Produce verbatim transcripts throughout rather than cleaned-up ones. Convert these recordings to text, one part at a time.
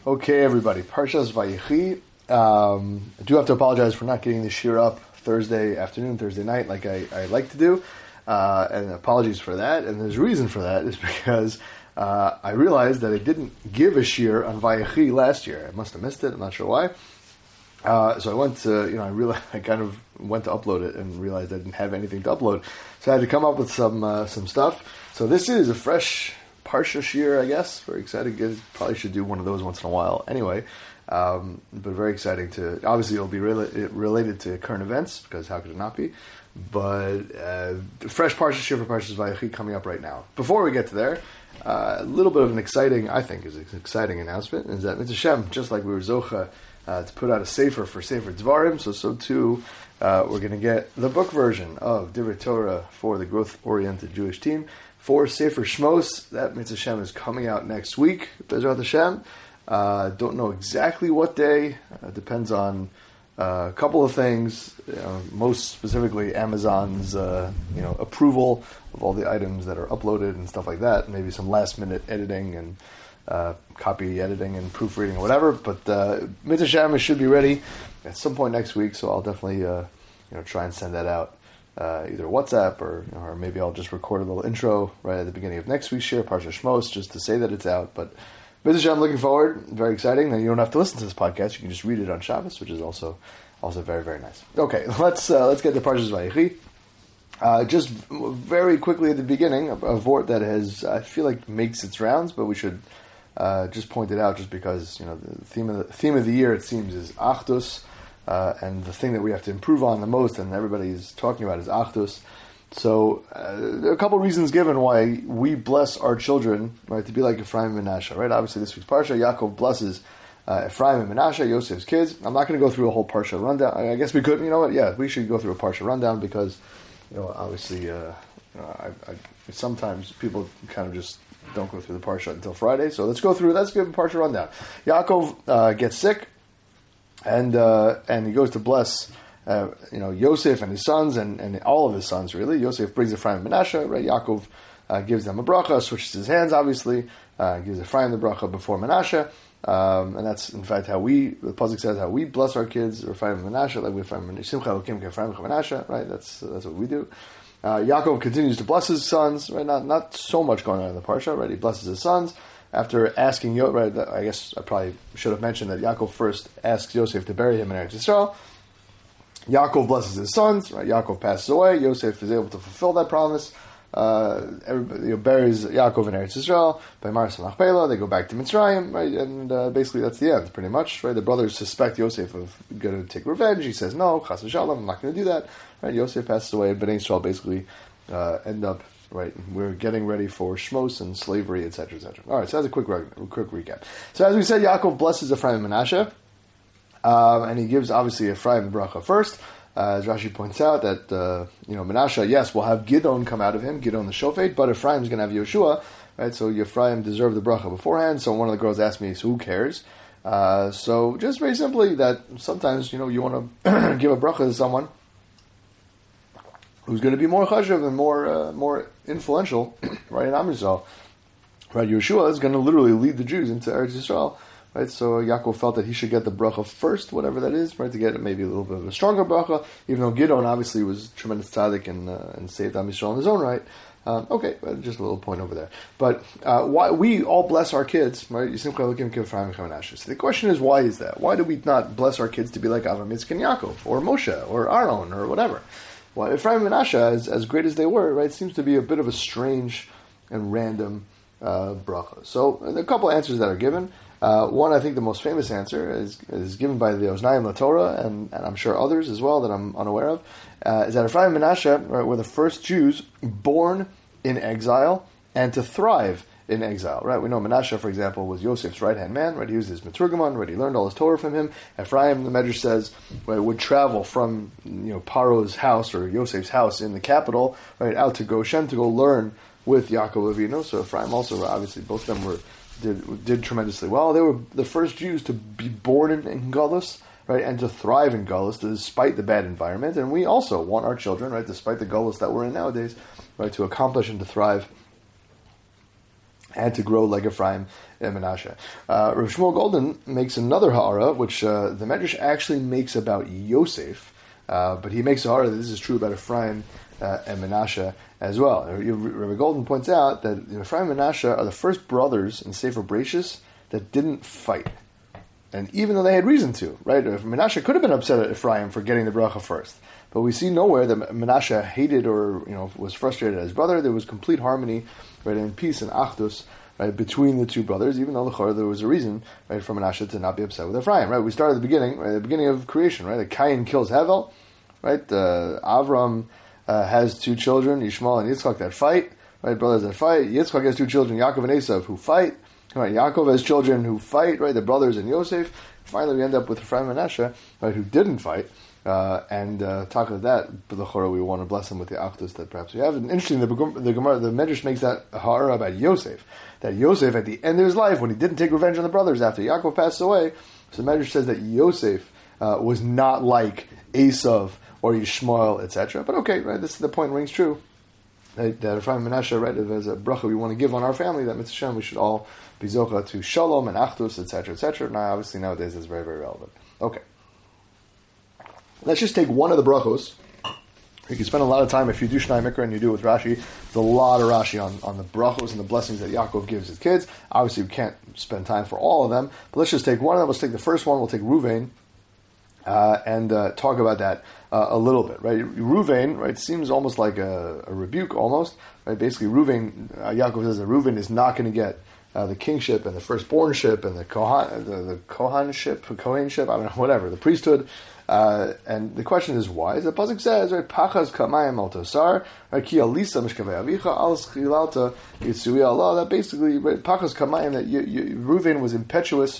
Okay, everybody. Parshas Vayechi. Um, I do have to apologize for not getting the shir up Thursday afternoon, Thursday night, like I, I like to do. Uh, and apologies for that. And there's a reason for that, is because uh, I realized that I didn't give a shir on Vayechi last year. I must have missed it. I'm not sure why. Uh, so I went to, you know, I realized I kind of went to upload it and realized I didn't have anything to upload. So I had to come up with some uh, some stuff. So this is a fresh Parsha shir, I guess. Very exciting. Good. Probably should do one of those once in a while. Anyway, um, but very exciting to. Obviously, it'll be rela- related to current events, because how could it not be? But uh, fresh Parsha shir for Parshas Vayechi coming up right now. Before we get to there, uh, a little bit of an exciting, I think, is an exciting announcement is that Mitzvah Shem, just like we were zocha uh, to put out a sefer for Sefer Dvarim, so so too uh, we're going to get the book version of Divrei Torah for the growth-oriented Jewish team. For Sefer Shmos, that Mitzvah Shem is coming out next week, Bezrat Hashem. Uh, don't know exactly what day. Uh, depends on uh, a couple of things. You know, most specifically, Amazon's uh, you know approval of all the items that are uploaded and stuff like that. Maybe some last-minute editing and uh, copy editing and proofreading or whatever. But uh, Mitzvah Shem should be ready at some point next week. So I'll definitely uh, you know try and send that out. Uh, either WhatsApp or or maybe I'll just record a little intro right at the beginning of next week's shir, Parsha Shmos, just to say that it's out. But Mitzvah I'm looking forward. Very exciting. Then you don't have to listen to this podcast. You can just read it on Shabbos, which is also also very, very nice. Okay, let's uh, let's get to Parshas Vayechi. Uh, just very quickly at the beginning, a, a vort that has, I feel like, makes its rounds, but we should uh, just point it out just because, you know, the theme of the, theme of the year, it seems, is Achdus. Uh, and the thing that we have to improve on the most, and everybody's talking about, is Achdus. So, uh, there are a couple reasons given why we bless our children, right, to be like Ephraim and Menashe, right? Obviously, this week's Parsha, Yaakov blesses uh, Ephraim and Menashe, Yosef's kids. I'm not going to go through a whole Parsha rundown. I, I guess we could, you know what? Yeah, we should go through a Parsha rundown because, you know, obviously, uh, you know, I, I, sometimes people kind of just don't go through the Parsha until Friday. So let's go through. Let's give a Parsha rundown. Yaakov uh, gets sick. And uh, and he goes to bless, uh, you know, Yosef and his sons and, and all of his sons, really. Yosef brings Ephraim and Menashe, right? Yaakov uh, gives them a bracha, switches his hands, obviously, uh, gives Ephraim the bracha before Menashe. Um, and that's, in fact, how we, the Pasuk says, how we bless our kids, Ephraim and Menashe, like we Ephraim and Menashe, right? That's that's what we do. Uh, Yaakov continues to bless his sons, right? Not not so much going on in the Parsha, right? He blesses his sons. After asking Yosef, right, I guess I probably should have mentioned that Yaakov first asks Yosef to bury him in Eretz Yisrael. Yaakov blesses his sons, right? Yaakov passes away. Yosef is able to fulfill that promise. Uh, everybody you know, buries Yaakov in Eretz Yisrael. By Maris and Machpelah, they go back to Mitzrayim, right? And uh, basically that's the end, pretty much, right? The brothers suspect Yosef of going to take revenge. He says, no, chas v'shalom, I'm not going to do that. Right? Yosef passes away, and Bnei Yisrael basically uh, end up. Right, we're getting ready for Shmos and slavery, et cetera, et cetera. All right, so that's a quick, re- quick recap. So as we said, Yaakov blesses Ephraim and Menashe, um, and he gives obviously Ephraim the bracha first. Uh, as Rashi points out that uh, you know Menashe, yes, will have Gidon come out of him, Gidon the Shofet, but Ephraim's going to have Yeshua, right? So Ephraim deserved the bracha beforehand. So one of the girls asked me, so who cares? Uh, so just very simply that sometimes you know you want to give a bracha to someone who's going to be more chashuv and more uh, more influential, right, in Am Yisrael. Right, Yeshua is going to literally lead the Jews into Eretz Yisrael, right? So Yaakov felt that he should get the bracha first, whatever that is, right, to get maybe a little bit of a stronger bracha, even though Gidon obviously was tremendous tzaddik and, uh, and saved Am Yisrael in his own right. Um, okay, just a little point over there. But uh, why we all bless our kids, right? So the question is, why is that? Why do we not bless our kids to be like Avram, Yitzchak, and Yaakov, or Moshe, or Aaron, or whatever? Well, Ephraim and Menashe, as, as great as they were, right, seems to be a bit of a strange and random uh, bracha. So, there are a couple of answers that are given. Uh, one, I think the most famous answer is, is given by the Oznaim LaTorah, and, and I'm sure others as well that I'm unaware of, uh, is that Ephraim and Menashe, right, were the first Jews born in exile and to thrive in exile, right? We know Menashe, for example, was Yosef's right-hand man, right? He was his Meturgamon, right? He learned all his Torah from him. Ephraim, the Medrash says, right, would travel from, you know, Paro's house or Yosef's house in the capital, right, out to Goshen to go learn with Yaakov Avinu. So Ephraim also, obviously, both of them were did did tremendously well. They were the first Jews to be born in, in Galus, right, and to thrive in Galus despite the bad environment. And we also want our children, right, despite the Galus that we're in nowadays, right, to accomplish and to thrive and to grow like Ephraim and Menashe. Uh, Rav Shmuel Golden makes another ha'ara, which uh, the Medrash actually makes about Yosef, uh, but he makes a ha'ara that this is true about Ephraim uh, and Menashe as well. Rav Golden points out that Ephraim and Menashe are the first brothers in Sefer Bereshis that didn't fight. And even though they had reason to, right? Menashe could have been upset at Ephraim for getting the bracha first. But we see nowhere that Menashe hated or you know was frustrated at his brother. There was complete harmony, right, and peace and achdus, right, between the two brothers. Even though the there was a reason, right, for Menashe to not be upset with Ephraim. Right, we started at the beginning, right, at the beginning of creation, right. That Cain kills Hevel, right. Uh, Avram uh, has two children, Yishmael and Yitzchak, that fight, right. Brothers that fight. Yitzchak has two children, Yaakov and Esav, who fight. Right, Yaakov has children who fight, right. The brothers and Yosef. Finally, we end up with Ephraim and Menashe, right, who didn't fight. Uh, and uh, talk of that, but the Chorah, we want to bless him with the achdus that perhaps we have. And interesting, the the Gemara, the Medrash makes that ha'ara about Yosef, that Yosef at the end of his life, when he didn't take revenge on the brothers after Yaakov passed away, so the Medrash says that Yosef uh, was not like Esav or Yishmael, et cetera. But okay, right, this is the point rings true. That, that Ephraim and Menashe, right, as a bracha we want to give on our family, that Mitzvah Shem, we should all be zocha to shalom and achdus, et cetera, et cetera. Now, obviously, nowadays, it's very, very relevant. Okay. Let's just take one of the brachos. You can spend a lot of time, if you do Shnai Mikra and you do it with Rashi, there's a lot of Rashi on, on the brachos and the blessings that Yaakov gives his kids. Obviously, we can't spend time for all of them, but let's just take one of them. Let's take the first one. We'll take Ruvain uh, and uh, talk about that uh, a little bit. Right, Ruvain, right, seems almost like a, a rebuke, almost. Right, basically, Ruvain, uh, Yaakov says that Ruvain is not going to get uh, the kingship and the firstbornship and the Kohan, the, the Kohanship, Kohenship, I don't know, whatever, the priesthood. Uh, and the question is why? The pasuk says, right, Pachas kamayim al tosar, right, ki alisa mishkavei avicha al schilalta yitzui Allah. That basically, right, Pachas kamayim, that you, you, Reuven was impetuous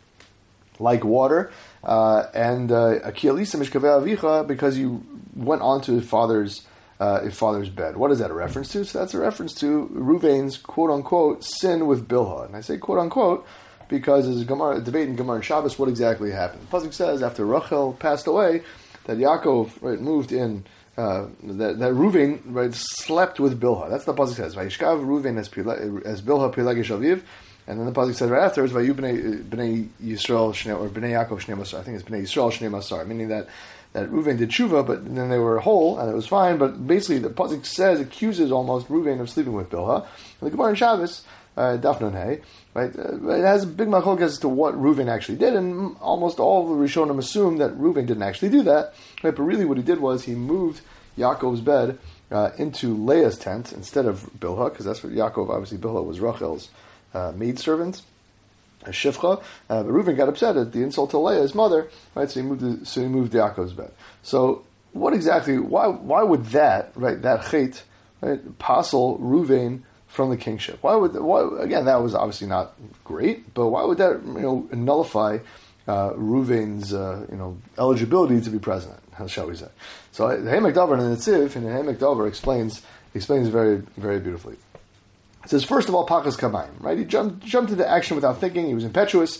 like water, uh, and uh, ki alisa mishkavei avicha, because you went onto his father's uh, his father's bed. What is that a reference to? So that's a reference to Reuven's quote unquote sin with Bilhah, and I say quote unquote because there's a, Gemara, a debate in Gemara and Shabbos what exactly happened. The pasuk says after Rachel passed away that Yaakov, right, moved in, uh, that, that Reuven, right, slept with Bilhah. That's the pasuk says. Vayishkav Reuven as as Bilhah Pilegesh Aviv, and then the pasuk says right afterwards Vayu bnei bnei Yisrael Shnei or bnei Yaakov Shnei Masar. I think it's bnei Yisrael Shnei Masar, meaning that that Reuven did tshuva, but then they were whole and it was fine. But basically, the pasuk says accuses almost Reuven of sleeping with Bilhah. And the Gemara and Shabbos. Uh, Dafnan Hay, right? Uh, it has a big machlok as to what Reuven actually did, and almost all of the Rishonim assume that Reuven didn't actually do that, right? But really, what he did was he moved Yaakov's bed uh, into Leah's tent instead of Bilhah, because that's what Yaakov, obviously, Bilhah was Rachel's uh, maidservant, a shifcha. Uh, but Reuven got upset at the insult to Leah, his mother, right? So he moved, the, so he moved Yaakov's bed. So, what exactly? Why? Why would that, right? That chait, right? Passel Reuven from the kingship. Why would why again? That was obviously not great, but why would that you know nullify uh, Reuven's uh, you know eligibility to be president? How shall we say? So the Ha'amek Davar and the Netziv and the Ha'amek Davar explains explains very very beautifully. It says first of all, Pachas Kamayim, right? He jumped jumped into action without thinking. He was impetuous,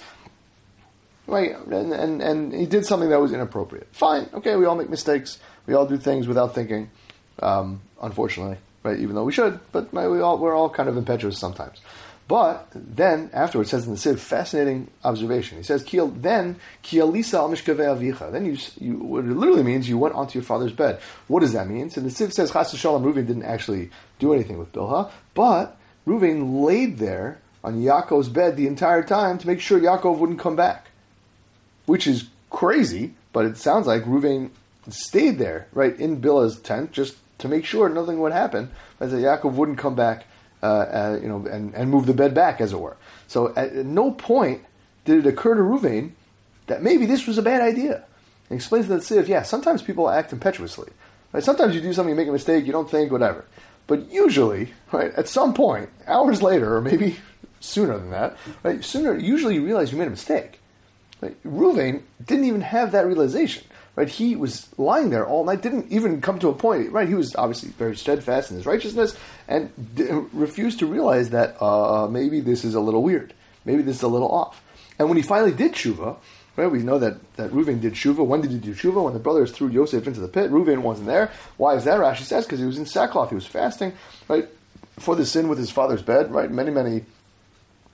right? And and and he did something that was inappropriate. Fine, okay, we all make mistakes. We all do things without thinking. Um, unfortunately. Right, even though we should, but right, we all, we're all kind of impetuous sometimes. But then, afterwards, it says in the Siv, fascinating observation. He says, Kiel, then, Kielisa al mishkavei avicha. Then you, you, what it literally means, you went onto your father's bed. What does that mean? So the Siv says, Chas v'shalom, Reuven didn't actually do anything with Bilhah, but Reuven laid there on Yaakov's bed the entire time to make sure Yaakov wouldn't come back. Which is crazy, but it sounds like Reuven stayed there, right, in Bilhah's tent, just to make sure nothing would happen, as that Yaakov wouldn't come back, uh, uh, you know, and, and move the bed back, as it were. So at, at no point did it occur to Reuven that maybe this was a bad idea. He explains to the Siv, yeah, sometimes people act impetuously. Right? Sometimes you do something, you make a mistake, you don't think, whatever. But usually, right, at some point, hours later, or maybe sooner than that, right, sooner, usually you realize you made a mistake. Right? Reuven didn't even have that realization. Right, he was lying there all night, didn't even come to a point, right, he was obviously very steadfast in his righteousness, and d- refused to realize that uh, maybe this is a little weird, maybe this is a little off. And when he finally did tshuva, right, we know that, that Reuven did tshuva. When did he do tshuva? When the brothers threw Yosef into the pit, Reuven wasn't there. Why is that? Rashi says, because he was in sackcloth, he was fasting, right, for the sin with his father's bed, right, many, many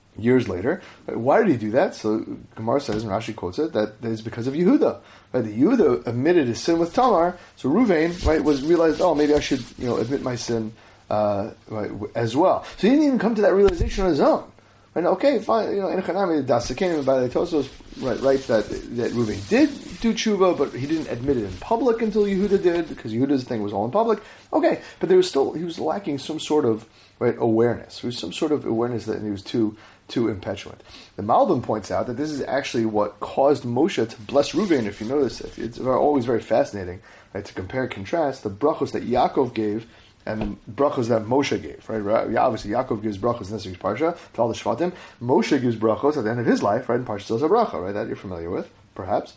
years later. Right? Why did he do that? So Gemara says, and Rashi quotes it, that it's because of Yehuda. Right? The Yehuda admitted his sin with Tamar, so Ruvain, right, was realized, oh, maybe I should, you know, admit my sin uh, right, as well. So he didn't even come to that realization on his own. Right? Okay, fine, you know, in Chanami, Dasakenim, by the Tosos, right, writes that, that Ruvain did do tshuva, but he didn't admit it in public until Yehuda did, because Yehuda's thing was all in public. Okay, but there was still, he was lacking some sort of, right, awareness. There was some sort of awareness that he was too too impetulant. The Malbim points out that this is actually what caused Moshe to bless Ruvain. If you notice, it's always very fascinating, right, to compare and contrast the brachos that Yaakov gave and the brachos that Moshe gave. Right, obviously Yaakov gives brachos in this week's parsha to all the Shvatim. Moshe gives brachos at the end of his life, right, in Parsha Zos HaBracha, right, that you're familiar with, perhaps.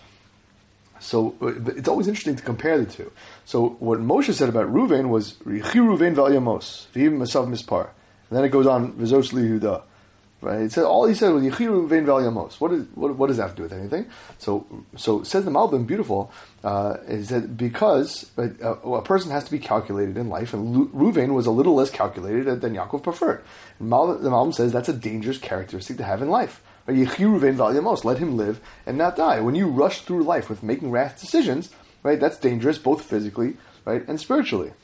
So it's always interesting to compare the two. So what Moshe said about Ruvain was Richi Ruvain Val Yamos V'im Masav Mispar, and then it goes on V'zos Lihuda. Right? It said all he said was Yechiru Vein Val Yamos. What is what, what does that have to do with anything? So so says the Malbim, beautiful. Uh, is that because right, uh, a person has to be calculated in life, and Ruvain was a little less calculated than Yaakov preferred. And Mal, the Malbim says that's a dangerous characteristic to have in life. Yechiru Vein Val Yamos. Let him live and not die. When you rush through life with making rash decisions, right, that's dangerous both physically, right, and spiritually.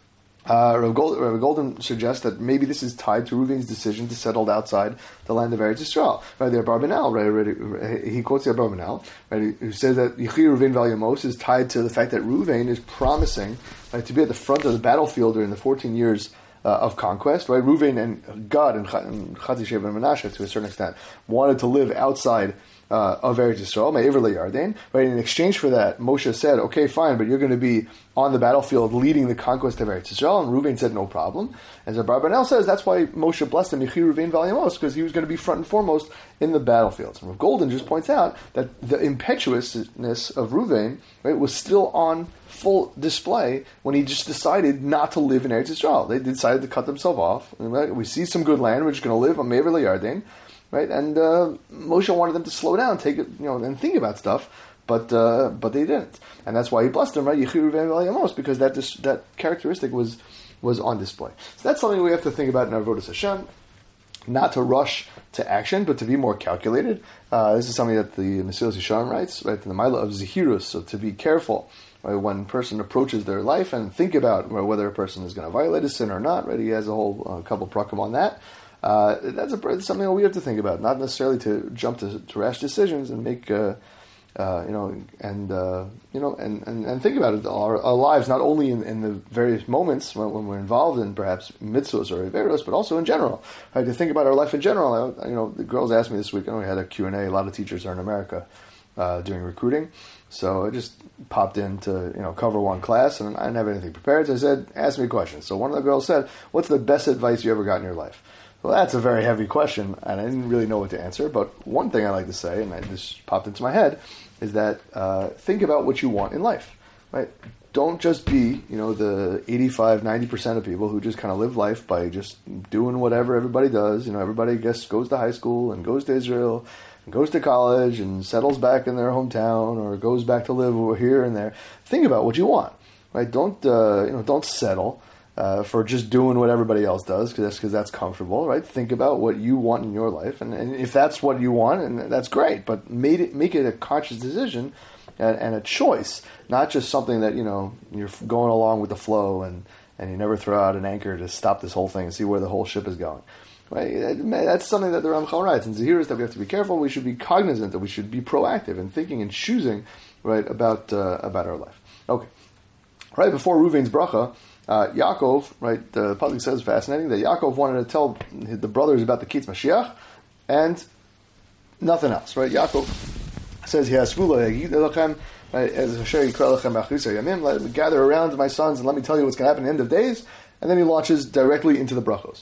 Uh, Rav Golden, Rav Golden suggests that maybe this is tied to Ruvain's decision to settle outside the land of Eretz Yisrael. Right, the Abarbanel, right, he quotes the Abarbanel, right, who says that Yechi Ruvain Val Yamos is tied to the fact that Ruvain is promising, right, to be at the front of the battlefield during the fourteen years uh, of conquest. Right, Ruvain and Gad and Chatzi Sheva and Menashe, to a certain extent, wanted to live outside Uh, of Eretz Yisrael, Me'ever LeYarden, right? In exchange for that, Moshe said, okay, fine, but you're going to be on the battlefield leading the conquest of Eretz Yisrael, and Ruvain said, no problem. As Abarbanel says, that's why Moshe blessed him, Yechi Ruvain Val Yamos, because he was going to be front and foremost in the battlefields. And Rav Golden just points out that the impetuousness of Ruvain, right, was still on full display when he just decided not to live in Eretz Yisrael. They decided to cut themselves off. Right? We see some good land, we're just going to live on Me'ever LeYarden. Right, and uh, Moshe wanted them to slow down, take it, you know, and think about stuff, but uh, but they didn't, and that's why he blessed them, right? Yechiru Vein Val Yamos, because that dis- that characteristic was was on display. So that's something we have to think about in our Avodas Hashem, not to rush to action, but to be more calculated. Uh, this is something that the Mesilas Yesharim writes, right? In the Mila of Zehirus, so to be careful. Right, when a person approaches their life and think about right, whether a person is going to violate a sin or not. Right, he has a whole uh, couple prakim on that. Uh, that's a, something that we have to think about, not necessarily to jump to, to rash decisions and make, uh, uh, you know, and uh, you know, and, and, and think about it. Our, our lives, not only in, in the various moments when, when we're involved in perhaps mitzvahs or averos, but also in general. Right, to think about our life in general. I, you know, the girls asked me this week. I know we had a Q and A. A lot of teachers are in America uh, doing recruiting, so I just popped in to you know cover one class, and I didn't have anything prepared. So I said, "Ask me a question." So one of the girls said, "What's the best advice you ever got in your life?" Well, that's a very heavy question, and I didn't really know what to answer. But one thing I like to say, and I just popped into my head, is that uh, think about what you want in life, right? Don't just be, you know, the eighty-five, ninety percent of people who just kind of live life by just doing whatever everybody does. You know, everybody, I guess, goes to high school and goes to Israel and goes to college and settles back in their hometown or goes back to live over here and there. Think about what you want, right? Don't, uh, you know, don't settle. Uh, for just doing what everybody else does, because that's, cause that's comfortable, right? Think about what you want in your life, and, and if that's what you want, and that's great. But made it, make it a conscious decision and, and a choice, not just something that you know you're going along with the flow, and, and you never throw out an anchor to stop this whole thing and see where the whole ship is going. Right? That's something that the Ramchal writes in Zehirus, that we have to be careful. We should be cognizant that we should be proactive in thinking and choosing right about uh, about our life. Okay, right before Ruvain's bracha. Uh, Yaakov, right, the Pasuk says, fascinating, that Yaakov wanted to tell the brothers about the Kitz Mashiach, and nothing else, right? Yaakov says, he has right, as gather around my sons and let me tell you what's going to happen at the end of days, and then he launches directly into the brachos.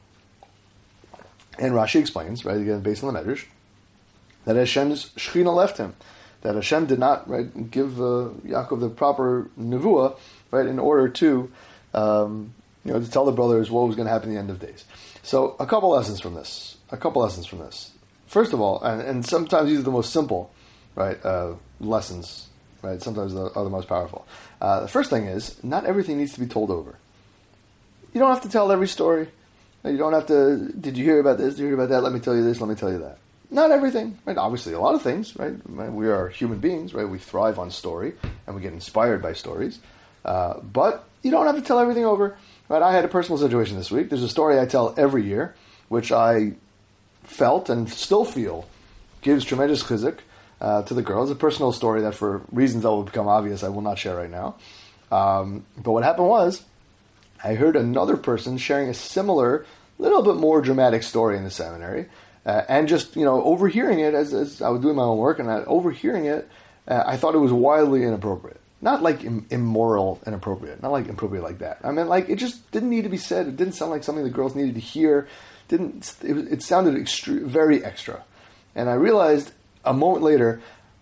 And Rashi explains, right, again, based on the Medrash, that Hashem's Shechina left him, that Hashem did not, right, give uh, Yaakov the proper nevuah, right, in order to Um, you know, to tell the brothers what was going to happen at the end of days. So, a couple lessons from this. A couple lessons from this. First of all, and, and sometimes these are the most simple, right, uh, lessons, right, sometimes they are the most powerful. Uh, the first thing is, not everything needs to be told over. You don't have to tell every story, You don't have to, did you hear about this, did you hear about that, let me tell you this, let me tell you that. Not everything, right? Obviously, a lot of things, right? We are human beings, right? We thrive on story, and we get inspired by stories. Uh, but you don't have to tell everything over, right? I had a personal situation this week. There's a story I tell every year, which I felt and still feel gives tremendous chizuk uh, to the girls. A personal story that, for reasons that will become obvious, I will not share right now. Um, but what happened was, I heard another person sharing a similar, little bit more dramatic story in the seminary, uh, and just, you know, overhearing it as, as I was doing my own work, and I, overhearing it, uh, I thought it was wildly inappropriate. Not like Im- immoral inappropriate, not like inappropriate like that. I mean, like, it just didn't need to be said. It didn't sound like something the girls needed to hear. Didn't it, it sounded extre- very extra. And I realized a moment later,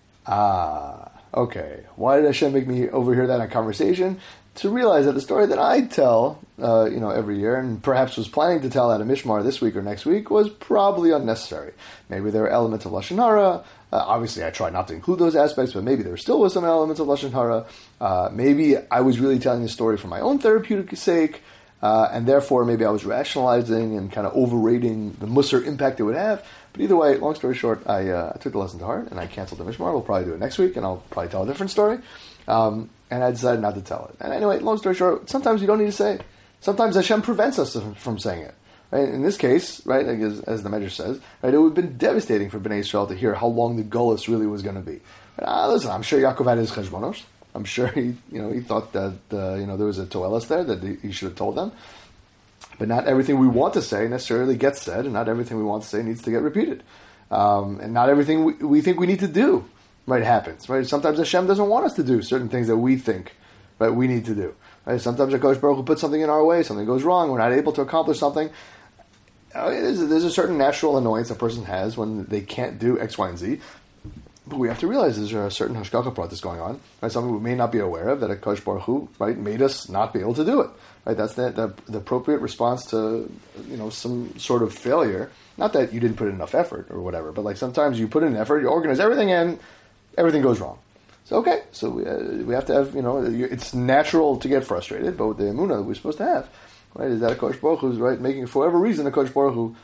ah, okay, why did Hashem make me overhear that in a conversation? To realize that the story that I tell, uh, you know, every year, and perhaps was planning to tell at a Mishmar this week or next week, was probably unnecessary. Maybe there are elements of Lashon Hara. Uh, obviously, I try not to include those aspects, but maybe there still was some elements of Lashon Hara. Uh, maybe I was really telling the story for my own therapeutic sake, uh, and therefore maybe I was rationalizing and kind of overrating the Musar impact it would have. But either way, long story short, I, uh, I took the lesson to heart, and I canceled the Mishmar. We'll probably do it next week, and I'll probably tell a different story. Um, and I decided not to tell it. And anyway, long story short, sometimes you don't need to say it. Sometimes Hashem prevents us from saying it. Right? In this case, right, like as, as the Medrash says, right, it would have been devastating for Bnei Israel to hear how long the Golus really was going to be. Uh, listen, I'm sure Yaakov had his cheshbonos. I'm sure he, you know, he thought that uh, you know there was a toelis there that he, he should have told them. But not everything we want to say necessarily gets said, and not everything we want to say needs to get repeated. Um, and not everything we, we think we need to do, right, happens. Right? Sometimes Hashem doesn't want us to do certain things that we think, right, we need to do. Right? Sometimes HaKadosh Baruch Hu puts something in our way, something goes wrong, we're not able to accomplish something. Uh, there's, a, there's a certain natural annoyance a person has when they can't do X, Y, and Z. But we have to realize there's a certain hashgacha process going on, right? Something we may not be aware of, that HaKadosh Baruch Hu, right, made us not be able to do it. Right? That's the, the, the appropriate response to, you know, some sort of failure. Not that you didn't put in enough effort or whatever, but like sometimes you put in effort, you organize everything, and everything goes wrong. So okay, so we, uh, we have to have, you know, it's natural to get frustrated, but with the emunah that we're supposed to have, right, is that HaKadosh Baruch Hu is, right, making, for whatever reason, HaKadosh Baruch Hu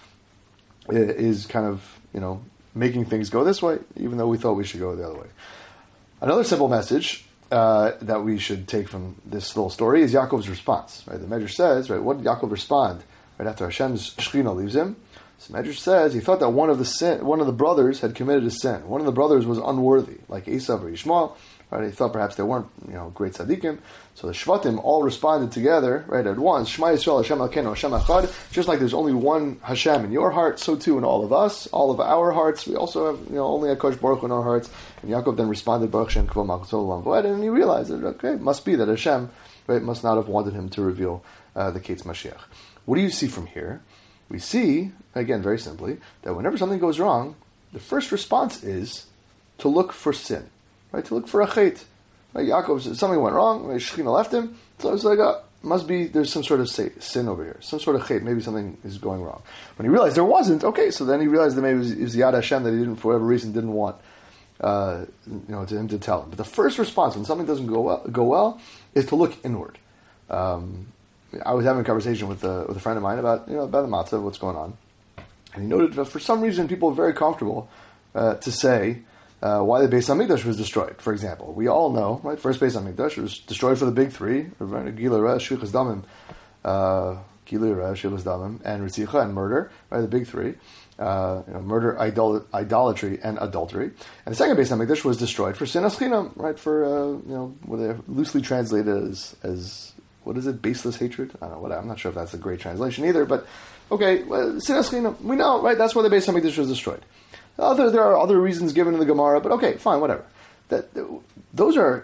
is kind of, you know, making things go this way, even though we thought we should go the other way. Another simple message uh, that we should take from this little story is Yaakov's response. Right, the Medrash says, right, what did Yaakov respond right after Hashem's Shechina leaves him? So Medrash says he thought that one of the sin, one of the brothers had committed a sin. One of the brothers was unworthy, like Esav or Yishmael. Right, he thought perhaps they weren't, you know, great tzaddikim. So the Shvatim all responded together, right, at once. Shema Yisrael, Hashem Elokeinu, Hashem Echad. Just like there's only one Hashem in your heart, so too in all of us, all of our hearts. We also have, you know, only a HaKadosh Baruch Hu in our hearts. And Yaakov then responded, Baruch Shem Kvod Malchus Olam V'ed, and he realized that, okay, it must be that Hashem, right, must not have wanted him to reveal uh, the Ketz Mashiach. What do you see from here? We see, again, very simply, that whenever something goes wrong, the first response is to look for sin, right? To look for a chet. Right? Yaakov said something went wrong, right? Shechina left him, so it's like, oh, must be, there's some sort of sin over here, some sort of chet, maybe something is going wrong. When he realized there wasn't, okay, so then he realized that maybe it was, it was Yad Hashem that he didn't, for whatever reason, didn't want uh, you know, to him to tell him. But the first response when something doesn't go well, go well is to look inward. Um, I was having a conversation with a, with a friend of mine about, you know, about the matzah, what's going on. And he noted that for some reason people are very comfortable uh, to say uh, why the Beis HaMikdash was destroyed. For example, we all know, right, first Beis HaMikdash was destroyed for the big three, Gilui Reh, Shfichas Damim, uh, Gilui Reh, Shfichas Damim, and Ritzicha, and murder, right, the big three. Uh, you know, murder, idol- idolatry, and adultery. And the second Beis HaMikdash was destroyed for sinas chinam, right, for, uh, you know, what they loosely translated as, as what is it, baseless hatred? I don't know, what, I'm not sure if that's a great translation either, but okay, sinas chinam, we know, right, that's why the Beis HaMikdash was destroyed. Other, there are other reasons given in the Gemara, but okay, fine, whatever. That, those are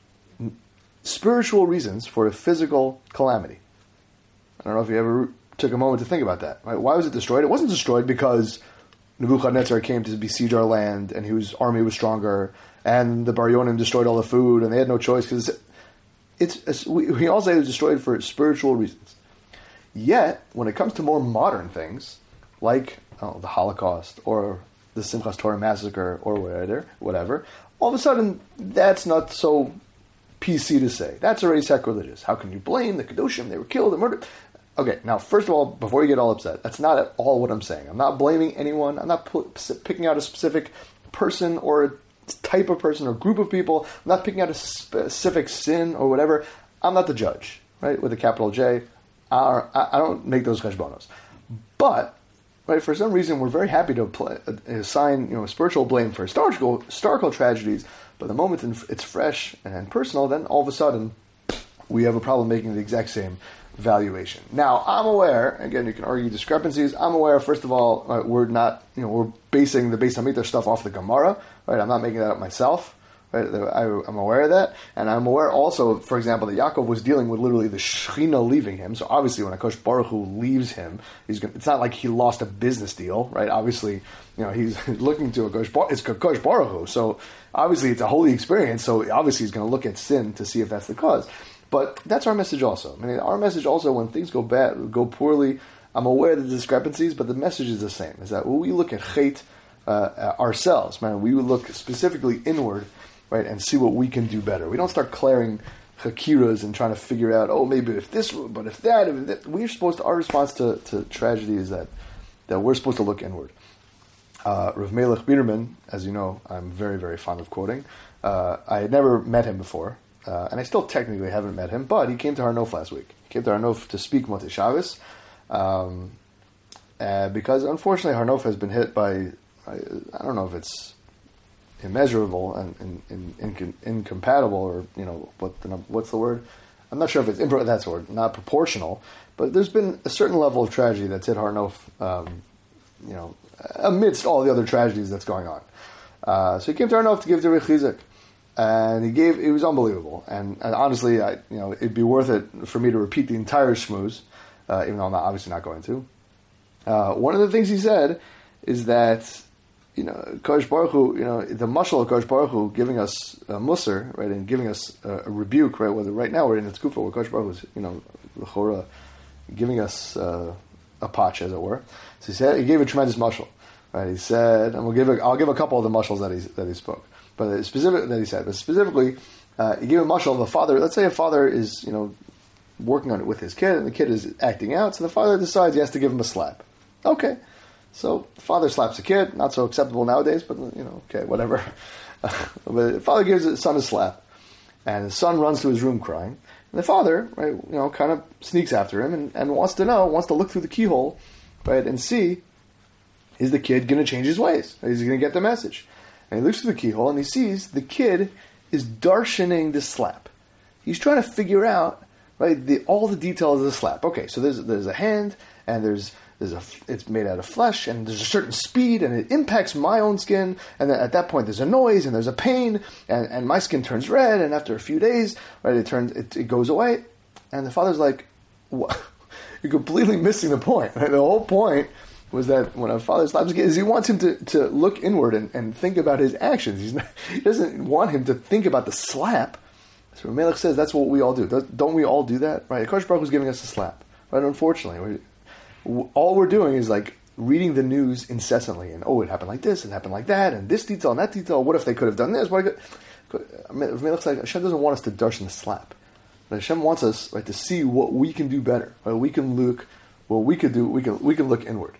spiritual reasons for a physical calamity. I don't know if you ever took a moment to think about that. Right? Why was it destroyed? It wasn't destroyed because Nebuchadnezzar came to besiege our land, and his army was stronger, and the Bar Yonim destroyed all the food, and they had no choice, because it's, it's, we, we all say it was destroyed for spiritual reasons. Yet, when it comes to more modern things, like oh, the Holocaust, or the Simchas Torah massacre, or whatever, whatever, all of a sudden, that's not so P C to say. That's already sacrilegious. How can you blame the Kedoshim? They were killed and murdered. okay, now, first of all, before you get all upset, that's not at all what I'm saying. I'm not blaming anyone. I'm not p- picking out a specific person or a type of person or group of people. I'm not picking out a specific sin or whatever. I'm not the judge, right, with a capital J. I, I don't make those cheshbonos. But, right, for some reason, we're very happy to play, assign, you know, spiritual blame for historical, historical tragedies, but the moment it's fresh and personal, then all of a sudden, we have a problem making the exact same valuation. Now, I'm aware, again, you can argue discrepancies. I'm aware, first of all, uh, we're not, you know, we're basing the Beis Hamikdash stuff off the Gemara, right? I'm not making that up myself, right? I, I'm aware of that. And I'm aware also, for example, that Yaakov was dealing with literally the Shechina leaving him. So obviously when Akash Baruch Hu leaves him, he's gonna, it's not like he lost a business deal, right? Obviously, you know, he's looking to Akash Baruch, it's Akash Baruch Hu. So obviously it's a holy experience. So obviously he's going to look at sin to see if that's the cause. But that's our message also. I mean, our message also, when things go bad, go poorly, I'm aware of the discrepancies, but the message is the same, is that when we look at chait uh, ourselves, man, we would look specifically inward, right, and see what we can do better. We don't start clearing hakiras and trying to figure out, oh, maybe if this, but if that, if that. We're supposed to, our response to, to tragedy is that, that we're supposed to look inward. Uh, Rav Melech Biderman, as you know, I'm very, very fond of quoting. Uh, I had never met him before. Uh, and I still technically haven't met him, but he came to Har Nof last week. He came to Har Nof to speak Motzei Shabbos, um, uh, because unfortunately Har Nof has been hit by, I, I don't know if it's immeasurable and, and, and, and incompatible, or, you know, what the, what's the word? I'm not sure if it's, impro- that's the word, not proportional, but there's been a certain level of tragedy that's hit Har Nof, um, you know, amidst all the other tragedies that's going on. Uh, so he came to Har Nof to give Derech Chizuk. And he gave, it was unbelievable. And, and honestly, I, you know, it'd be worth it for me to repeat the entire shmooze, uh, even though I'm not, obviously not going to. Uh, one of the things he said is that, you know, Kodesh Baruch Hu, you know, the mashal of Kodesh Baruch Hu giving us a musar, right, and giving us a, a rebuke, right, whether right now we're in the tkufa where Kodesh Baruch Hu is, you know, l'chora, giving us uh, a patch, as it were. So he said, he gave a tremendous mashal, right? He said, and we'll give a, I'll give a couple of the mashals that he, that he spoke. But specific that he said, but specifically, uh, he gave a mashal of a father. Let's say a father is, you know, working on it with his kid, and the kid is acting out. So the father decides he has to give him a slap. Okay, so the father slaps the kid. Not so acceptable nowadays, but you know, okay, whatever. But the father gives his son a slap, and the son runs to his room crying. And the father, right, you know, kind of sneaks after him and, and wants to know, wants to look through the keyhole, right, and see, is the kid going to change his ways? Is he going to get the message? And he looks through the keyhole and he sees the kid is darshaning the slap. He's trying to figure out, right, the, all the details of the slap. Okay, so there's there's a hand and there's there's a it's made out of flesh and there's a certain speed and it impacts my own skin, and then at that point there's a noise and there's a pain and, and my skin turns red, and after a few days, right, it turns it, it goes away, and the father's like, what? You're completely missing the point. Right? The whole point was that when a father slaps a kid, is he wants him to, to look inward and, and think about his actions. He's not, he doesn't want him to think about the slap. So Melech says that's what we all do. Don't we all do that? Right? Akash Baruch was giving us a slap. Right? Unfortunately, we, all we're doing is like reading the news incessantly. And, oh, it happened like this, it happened like that, and this detail and that detail. What if they could have done this? What if Melech says Hashem doesn't want us to darshan the slap. But Hashem wants us, right, to see what we can do better. Right? We can look, what we could do, we can we can look inward.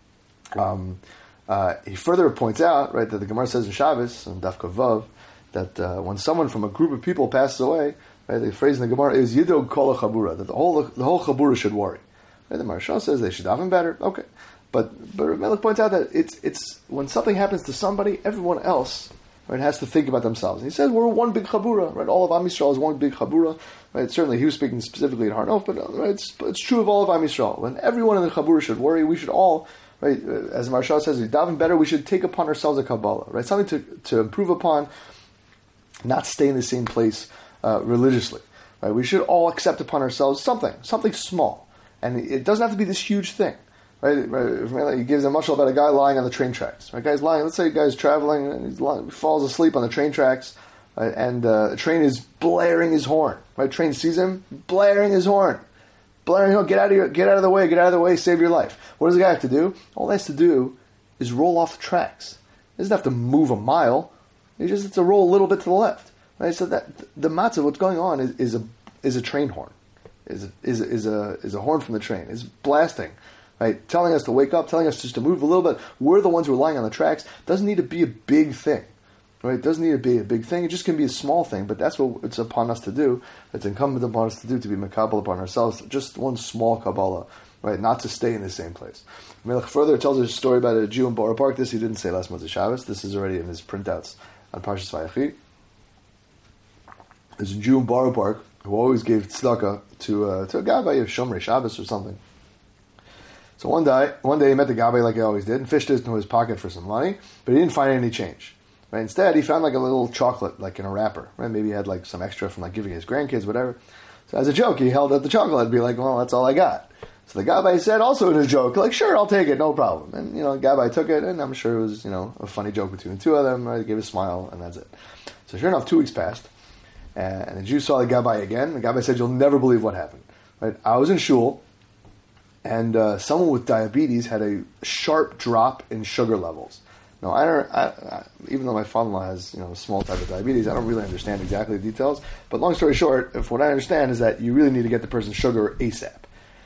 Um, uh, he further points out, right, that the Gemara says in Shabbos, in Daf Kavav, that uh, when someone from a group of people passes away, right, the phrase in the Gemara is Yidog Kol Chabura, that the whole the whole Chabura should worry. Right, the Maharsha says they should daven better. Okay, but but Melech points out that it's it's when something happens to somebody, everyone else, right, has to think about themselves. And he says we're one big Chabura, right? All of Am Yisrael is one big Chabura. Right? Certainly, he was speaking specifically at Har Nof, but right, it's it's true of all of Am Yisrael. When everyone in the Chabura should worry, we should all. Right, as Maharsha says, we daven better. We should take upon ourselves a Kabbalah, right? Something to, to improve upon, not stay in the same place uh, religiously. Right? We should all accept upon ourselves something, something small, and it doesn't have to be this huge thing. Right? Right? He gives a mushal about a guy lying on the train tracks. Right? Guy's lying. Let's say a guy's traveling and he lying, falls asleep on the train tracks, right? And uh, the train is blaring his horn. Right? Train sees him blaring his horn. Blaring, oh, get out of your, get out of the way, get out of the way, save your life. What does the guy have to do? All he has to do is roll off the tracks. He doesn't have to move a mile. He just has to roll a little bit to the left. Right? So that the matzah, what's going on is, is a is a train horn. is is is a is a horn from the train. Is blasting, right? Telling us to wake up, telling us just to move a little bit. We're the ones who are lying on the tracks. Doesn't need to be a big thing, right? It doesn't need to be a big thing. It just can be a small thing. But that's what it's upon us to do. It's incumbent upon us to do, to be makabel upon ourselves. Just one small Kabbalah, right? Not to stay in the same place. Melech further tells us a story about a Jew in Borough Park. This he didn't say last Motzei Shabbos. This is already in his printouts on Parshas Vayechi. There's a Jew in Borough Park who always gave tzedakah to uh, to a gabbai of Shomrei Shabbos or something. So one day, one day he met the gabbai like he always did and fished into his pocket for some money, but he didn't find any change. Right? Instead, he found like a little chocolate, like in a wrapper. Right? Maybe he had like some extra from like giving his grandkids, whatever. So as a joke, he held out the chocolate and be like, "Well, that's all I got." So the gabbai said, also in a joke, like, "Sure, I'll take it, no problem." And you know, the gabbai took it, and I'm sure it was you know a funny joke between the two of them. Right? He gave a smile, and that's it. So sure enough, two weeks passed. And the Jew saw the gabbai again. The gabbai said, "You'll never believe what happened. Right? I was in shul, and uh, someone with diabetes had a sharp drop in sugar levels. Now, I don't. I, I, even though my father-in-law has you know a small type of diabetes, I don't really understand exactly the details. But long story short, if what I understand is that you really need to get the person sugar ASAP.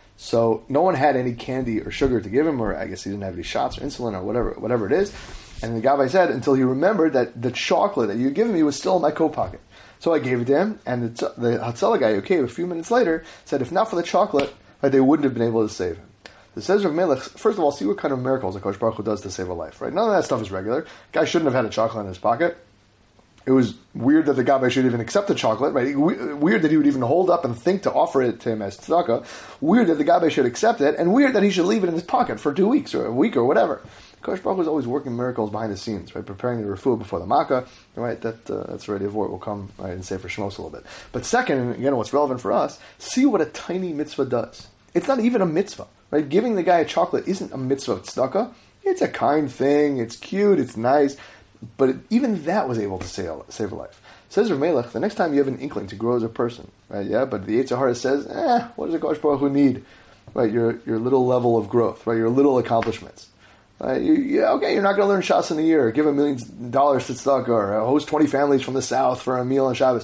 So no one had any candy or sugar to give him, or I guess he didn't have any shots or insulin or whatever, whatever it is. And the gabbai said until he remembered that the chocolate that you had given me was still in my coat pocket. So I gave it to him, and the, the Hatzalah guy who came a few minutes later said, if not for the chocolate, right, they wouldn't have been able to save him. It says Rav Melech, first of all, see what kind of miracles the Kodesh Baruch Hu does to save a life. Right? None of that stuff is regular. Guy shouldn't have had a chocolate in his pocket. It was weird that the gabbai should even accept the chocolate. Right? Weird that he would even hold up and think to offer it to him as tzedakah. Weird that the gabbai should accept it, and weird that he should leave it in his pocket for two weeks or a week or whatever. Kodesh Baruch Hu is always working miracles behind the scenes, right? Preparing the refuah before the makkah, right? That uh, that's already a word will come right and say for Shmos a little bit. But second, and again, what's relevant for us, see what a tiny mitzvah does. It's not even a mitzvah, right? Giving the guy a chocolate isn't a mitzvah of tzedakah. It's a kind thing. It's cute. It's nice. But it, even that was able to save, save a life. Says Rav Melech, the next time you have an inkling to grow as a person, right? Yeah, but the Yetzer Hara says, eh, what does the Kodesh Baruch Hu need? Right, your your little level of growth, right? Your little accomplishments. Uh, you, yeah, okay, you're not going to learn Shas in a year, give a million dollars to tzedakah, or host twenty families from the south for a meal on Shabbos.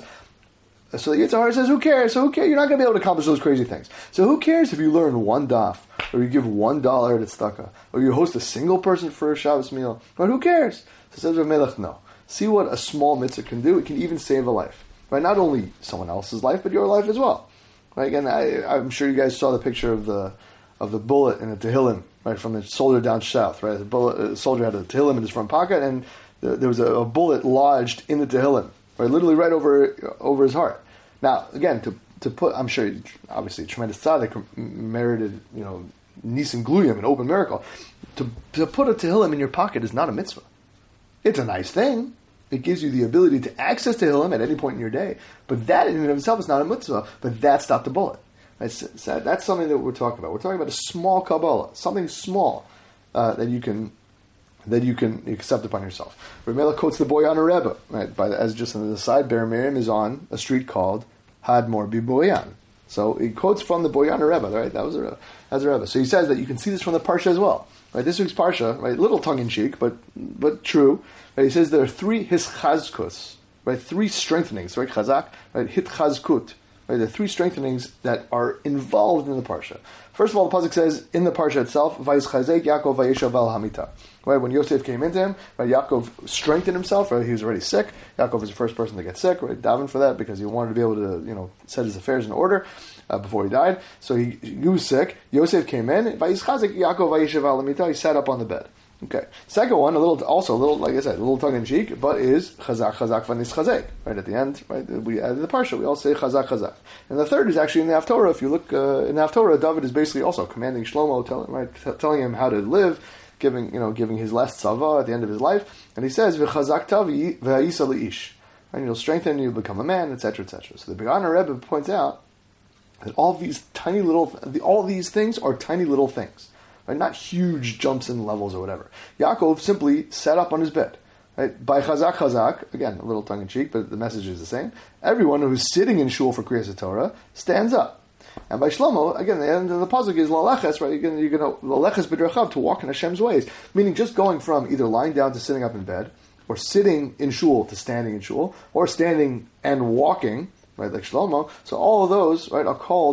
So the Yetzer Hara says, who cares? So who cares? You're not going to be able to accomplish those crazy things. So who cares if you learn one daf, or you give one dollar to tzedakah, or you host a single person for a Shabbos meal? But who cares? So says Rav Melech, no. See what a small mitzvah can do. It can even save a life. Right? Not only someone else's life, but your life as well. Right? Again, I, I'm sure you guys saw the picture of the of the bullet in the Tehillim, right, from the soldier down south. Right, the bullet, uh, soldier had a Tehillim in his front pocket, and the, there was a, a bullet lodged in the Tehillim, right, literally right over over his heart. Now, again, to to put, I'm sure, obviously, tremendous tzaddik merited, you know, nisim gluyim, an open miracle. To to put a Tehillim in your pocket is not a mitzvah. It's a nice thing. It gives you the ability to access Tehillim at any point in your day, but that in and of itself is not a mitzvah. But that stopped the bullet. That's, that's something that we're talking about. We're talking about a small Kabbalah, something small uh, that you can that you can accept upon yourself. Rav Melech quotes the Boyaner Rebbe, right? By the, as just on the side, Ber Miriam is on a street called Hadmor Biboyan. So he quotes from the Boyaner Rebbe, right? That was a Rebbe. That's a Rebbe. So he says that you can see this from the Parsha as well, right? This week's Parsha, right? A little tongue in cheek, but but true. Right? He says there are three hischazkus, right? Three strengthenings, right? Chazak, right? Hitchazkut. Right, there are three strengthenings that are involved in the parsha. First of all, the pasuk says in the parsha itself, "Vayischazek Yaakov vayeshav al hamita." Right, when Yosef came into him, right, Yaakov strengthened himself. Right, he was already sick. Yaakov was the first person to get sick. Right, daven for that because he wanted to be able to, you know, set his affairs in order uh, before he died. So he, he was sick. Yosef came in. Vayischazek Yaakov vayeshav al hamita. He sat up on the bed. Okay. Second one, a little, also a little, like I said, a little tongue in cheek, but is chazak chazak vanis chazek. Right at the end, right? We added the parsha. We all say chazak chazak. And the third is actually in the Haftorah. If you look uh, in the Haftorah, David is basically also commanding Shlomo, telling right, t- telling him how to live, giving you know, giving his last tzava at the end of his life. And he says v'chazak tavi v'ha'isa leish. And you'll strengthen, and you'll become a man, et cetera, et cetera. So the Boyaner Rebbe points out that all these tiny little, all these things are tiny little things. Right? Not huge jumps in levels or whatever. Yaakov simply sat up on his bed. Right? By chazak chazak, again, a little tongue-in-cheek, but the message is the same. Everyone who's sitting in shul for Kriyas Torah stands up. And by Shlomo, again, the end of the pasuk is laleches, right? You're going to laleches b'drachav, to walk in Hashem's ways. Meaning just going from either lying down to sitting up in bed, or sitting in shul to standing in shul, or standing and walking, right, like Shlomo. So all of those, right, are called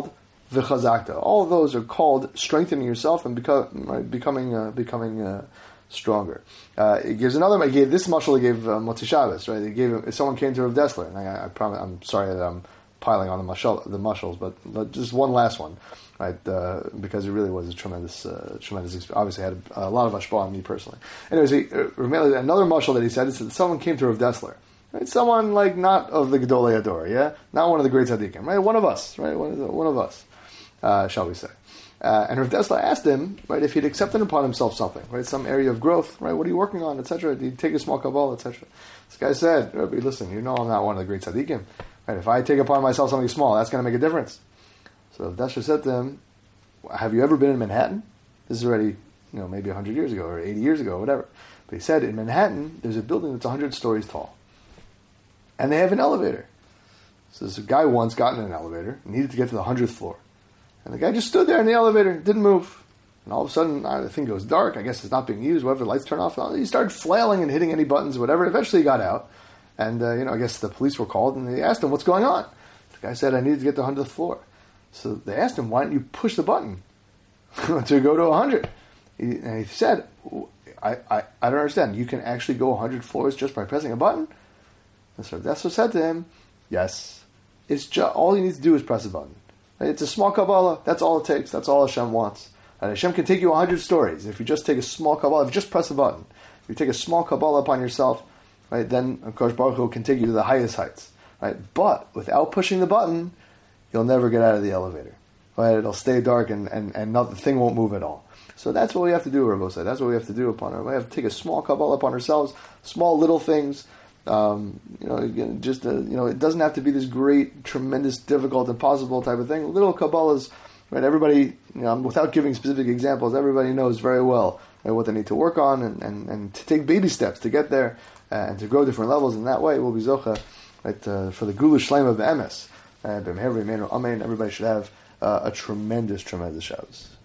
v'chazakta. All of those are called strengthening yourself and become, right, becoming uh, becoming uh, stronger. Uh, it gives another. He gave this mashal. He gave uh, Motzi Shabbos, right? He gave if someone came to Rav Dessler, and I, I promise, I'm sorry that I'm piling on the mashal, the mashals, but just one last one, right? Uh, because it really was a tremendous, uh, tremendous experience. Obviously, had a, a lot of hashpah on me personally. Anyways, he, uh, another mashal that he said is that someone came to Rav Dessler. Right? Someone like not of the Gedolei Ador, yeah? Not one of the great tzaddikim, right? One of us, right? One of, the, one of us, uh, shall we say. Uh, and Rav Dessler asked him, right, if he'd accepted upon himself something, right? Some area of growth, right? What are you working on, et cetera? Did he take a small kabbalah, et cetera? This guy said, Rabbi, listen, you know I'm not one of the great tzaddikim. Right? If I take upon myself something small, that's going to make a difference. So Rav Dessler said to him, have you ever been in Manhattan? This is already, you know, maybe one hundred years ago or eighty years ago or whatever. But he said, in Manhattan, there's a building that's one hundred stories tall. And they have an elevator. So this guy once got in an elevator, needed to get to the hundredth floor. And the guy just stood there in the elevator, didn't move. And all of a sudden, the thing goes dark. I guess it's not being used. Whatever, the lights turn off. He started flailing and hitting any buttons, whatever. Eventually he got out. And, uh, you know, I guess the police were called, and they asked him, what's going on? The guy said, I needed to get to the hundredth floor. So they asked him, why don't you push the button to go to one hundred? He, and he said, I, I, I don't understand. You can actually go one hundred floors just by pressing a button? And so that's what said to him, yes. It's just, all you need to do is press a button. It's a small Kabbalah. That's all it takes. That's all Hashem wants. And Hashem can take you one hundred stories. If you just take a small Kabbalah, if you just press a button, if you take a small Kabbalah upon yourself, right, then Akash Baruch Hu can take you to the highest heights. Right? But without pushing the button, you'll never get out of the elevator. Right? It'll stay dark and, and, and not, the thing won't move at all. So that's what we have to do, Rabbi said. That's what we have to do upon our. We have to take a small Kabbalah upon ourselves, small little things. Um, you know, again, just a, you know, it doesn't have to be this great, tremendous, difficult, impossible type of thing. Little Kabbalahs, right? Everybody, you know, without giving specific examples, everybody knows very well, right, what they need to work on and, and, and to take baby steps to get there uh, and to grow different levels. In that way, we'll be zocha, right, uh, for the Gula Shleim of the Emes. Uh, Everybody should have uh, a tremendous, tremendous Shabbos.